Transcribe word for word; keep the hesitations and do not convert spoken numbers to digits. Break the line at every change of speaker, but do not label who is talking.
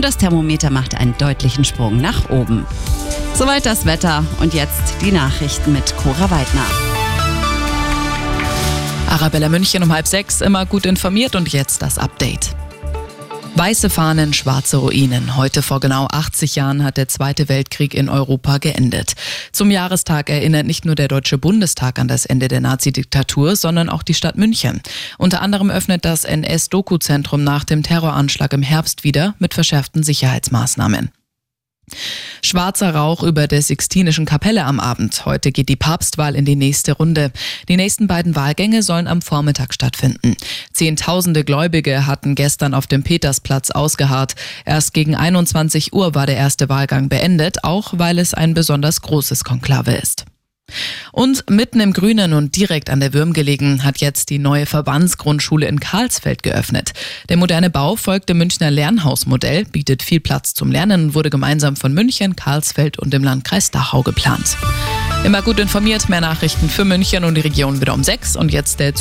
und das Thermometer macht einen deutlichen Sprung nach oben. Soweit das Wetter und jetzt die Nachrichten mit Cora Weidner.
Arabella München um halb sechs, immer gut informiert und jetzt das Update. Weiße Fahnen, schwarze Ruinen. Heute vor genau achtzig Jahren hat der Zweite Weltkrieg in Europa geendet. Zum Jahrestag erinnert nicht nur der Deutsche Bundestag an das Ende der Nazi-Diktatur, sondern auch die Stadt München. Unter anderem öffnet das N S-Doku-Zentrum nach dem Terroranschlag im Herbst wieder mit verschärften Sicherheitsmaßnahmen. Schwarzer Rauch über der Sixtinischen Kapelle am Abend. Heute geht die Papstwahl in die nächste Runde. Die nächsten beiden Wahlgänge sollen am Vormittag stattfinden. Zehntausende Gläubige hatten gestern auf dem Petersplatz ausgeharrt. Erst gegen einundzwanzig Uhr war der erste Wahlgang beendet, auch weil es ein besonders großes Konklave ist. Und mitten im Grünen und direkt an der Würm gelegen, hat jetzt die neue Verbandsgrundschule in Karlsfeld geöffnet. Der moderne Bau folgt dem Münchner Lernhausmodell, bietet viel Platz zum Lernen und wurde gemeinsam von München, Karlsfeld und dem Landkreis Dachau geplant. Immer gut informiert, mehr Nachrichten für München und die Region wieder um sechs und jetzt der